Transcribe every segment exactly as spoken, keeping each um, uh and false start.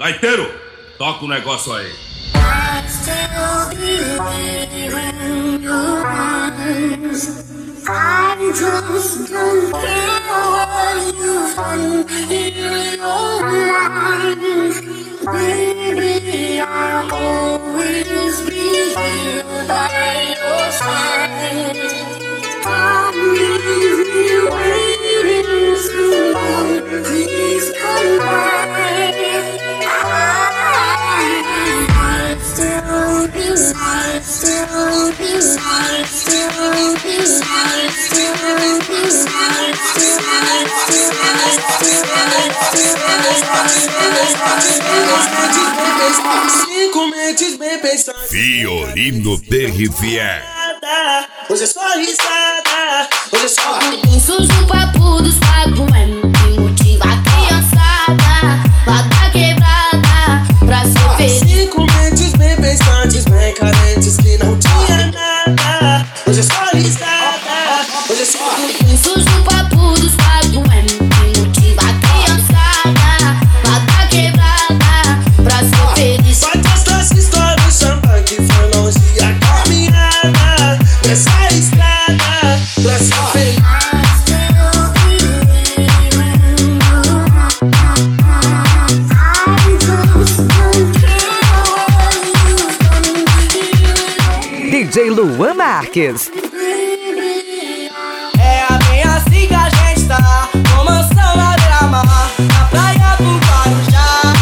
Gaiteiro, toca o negócio aí. I still believe in your eyes. I just don't care what you've done in your life. Baby, I'll always be here by your side. Don't leave me waiting so long. Please come back. I still be, I still be, I still be, I still be, I still be, cinco mentes bem pensantes. Fiorino T R V E. Hoje é só risada, hoje é só Pensos no papo dos quatro M que motiva a criançada lá da quebrada pra ser feliz. cinco mentes bem pensantes, bem carentes que não tinha nada. Hoje é só risada, hoje é só Pensos no papo dos quatro M que motiva a criançada lá da quebrada pra ser feliz. Bate essa história do champanhe que foi longe a caminhada nessa estrada pra ser feliz. D J Luan Marques. É bem assim que a gente tá, com mansão na beira-mar, na praia do Guarujá.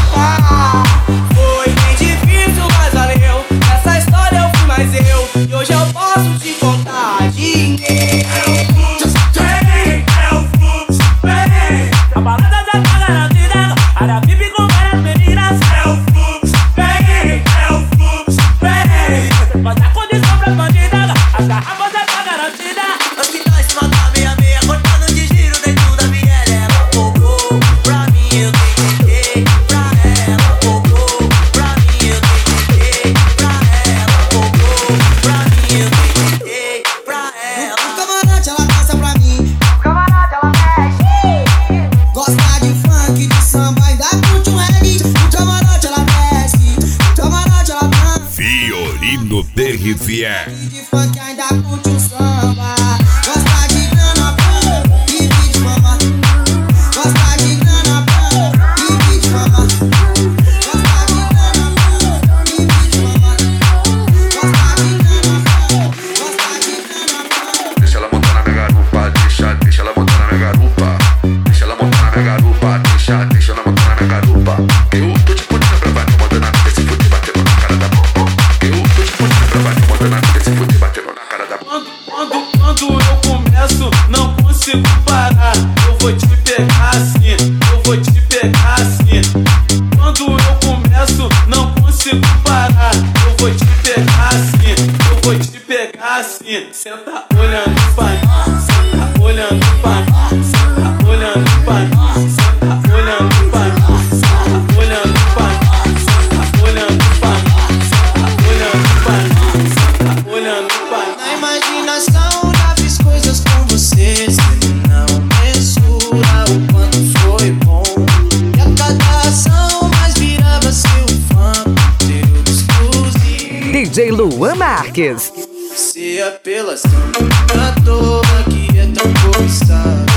Foi bem difícil, mas valeu. Nessa história eu fui mais eu, e hoje eu posso te contar dinheiro. É o fluxo, vem, é o fluxo, vem. A balada já tá garantida, área V I P com várias meninas. É o fluxo, vem, é o fluxo, vem. Mas a condição pra bandida, as garrafas já tá garantida. Os que nós se matar meia meia, cortando de giro dentro da viela. Ela cobrou pra mim, eu tentei pra ela. Cobrou pra mim, eu tentei pra ela. Cobrou pra mim, eu tentei pra ela. No camarote ela dança pra mim, no camarote ela mexe. Gosta de funk, de samba, ainda curte um reggae. No camarote ela desce, no camarote ela dança. Fiorino T R V E. De funk ainda curte um samba. Gosta de grana, pão, e de fama. Gosta de grana, pão, e de fama. Gosta de grana, pão, e de fama. Gosta de grana, pão, gosta de grana, pão. Deixa ela montar na minha garupa, deixa, deixa ela montar na minha garupa. Deixa ela montar na minha garupa, deixa, deixa ela montar na minha garupa. Eu tô te punindo pra valer, mandando a vida se fuder, batendo na cara da boca. Eu tô te punindo pra valer, mandando a vida se fuder, batendo na cara da boca. Quando, quando, quando eu começo, não consigo parar. Eu vou te pegar assim, eu vou te pegar assim. Quando eu começo, não consigo parar. Eu vou te pegar assim, eu vou te pegar assim. Senta olhando pra mim, senta olhando pra mim, senta olhando pra mim, senta olhando pra mim, senta olhando pra mim, senta olhando pra mim, senta olhando pra mim, senta olhando pra mim. Na imaginação já fiz coisas com você, você não mensura o quanto foi bom. E a cada ação mais virava seu fã, teu exclusivo. D J Luan Marques. Você apelação à toa que é tão cobiçada.